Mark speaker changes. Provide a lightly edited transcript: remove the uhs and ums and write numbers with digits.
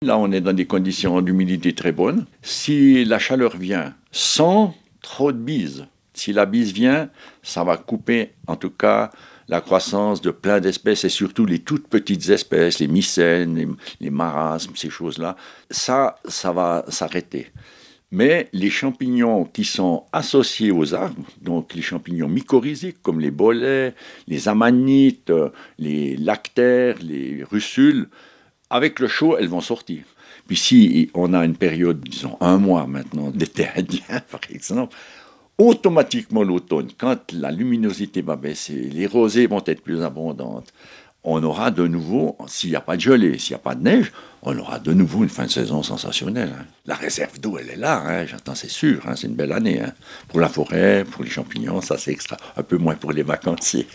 Speaker 1: Là, on est dans des conditions d'humidité très bonnes. Si la chaleur vient sans trop de bise, si la bise vient, ça va couper, en tout cas, la croissance de plein d'espèces et surtout les toutes petites espèces, les mycènes, les marasmes, ces choses-là. Ça va s'arrêter. Mais les champignons qui sont associés aux arbres, donc les champignons mycorhiziques comme les bolets, les amanites, les lactaires, les russules, avec le chaud, elles vont sortir. Puis si on a une période, disons un mois maintenant, d'été indien par exemple, automatiquement l'automne, quand la luminosité va baisser, les rosées vont être plus abondantes, on aura de nouveau, s'il n'y a pas de gelée, s'il n'y a pas de neige, on aura de nouveau une fin de saison sensationnelle. Hein. La réserve d'eau, elle est là, hein, j'attends, c'est sûr, hein, c'est une belle année. Hein. Pour la forêt, pour les champignons, ça c'est extra. Un peu moins pour les vacanciers.